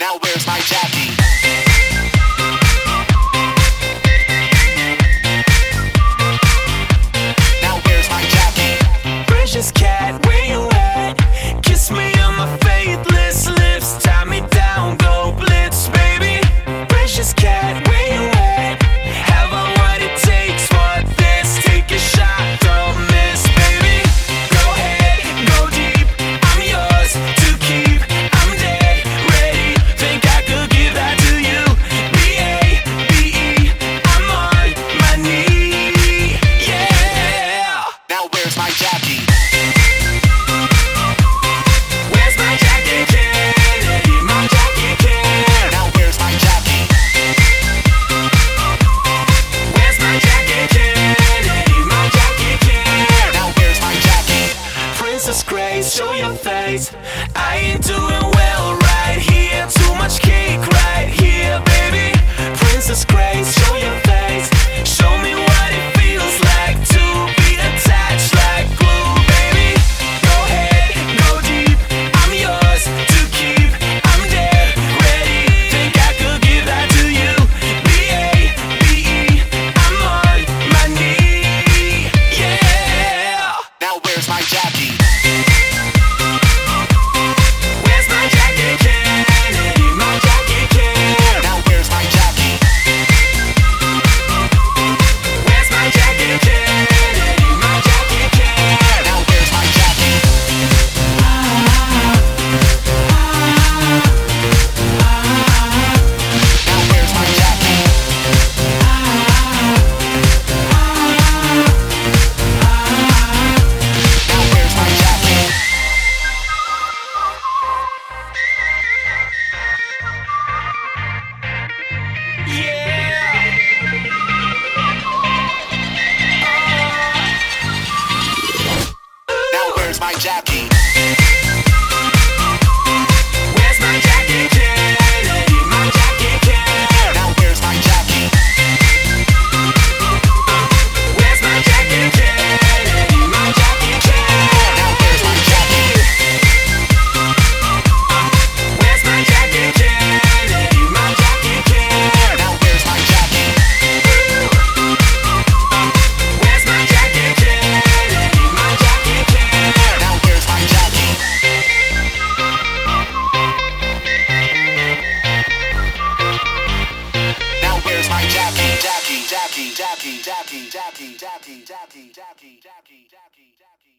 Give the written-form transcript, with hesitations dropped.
Now where's my Jackie? Now where's my Jackie? Precious cat, where you at? Kiss me on my faithless lips, tie me down, go blitz, baby. Precious cat, where you at? Have I what it takes for this? Take a shot, don't miss, baby. Go ahead, go deep, I'm yours to keep. I'm dead ready, think I could give that to you. B-A-B-E, I'm on my knee, yeah. Now where's my Jackie? Where's my Jackie Kennedy? My Jackie Kennedy. Now where's my Jackie? Where's my Jackie Kennedy? My Jackie Kennedy. Now where's my Jackie? Princess Grace, show your face. I ain't doing well right here. Too much cake right here, baby. Princess Grace, show your face. Show me what it feels like to be attached like glue, baby. Go ahead, go deep. I'm yours to keep. I'm dead ready. Think I could give that to you. B-A-B-E. I'm on my knee. Yeah. Now where's my Jackie? Where's my Jackie Kennedy? My Jackie Kennedy. Now where's my Jackie? Where's my Jackie Kennedy? My Jackie Kennedy. Now where's my Jackie? Now where's my Jackie? Now where's my Jackie? Yeah. Now where's my Jackie? Where's my Jackie Kennedy? My Jackie Kennedy. Now where's my Jackie? Where's my Jackie Kennedy? My Jackie Kennedy. Now where's my Jackie? Where's my Jackie Kennedy? My Jackie Kennedy. Now where's my Jackie? Where's my Jackie Kennedy? My Jackie Kennedy. Now where's my Jackie? Now where's my Jackie? Jackie, Jackie, Jackie, Jackie, Jackie, Jackie, Jackie, Jackie, Jackie, Jackie, Jackie.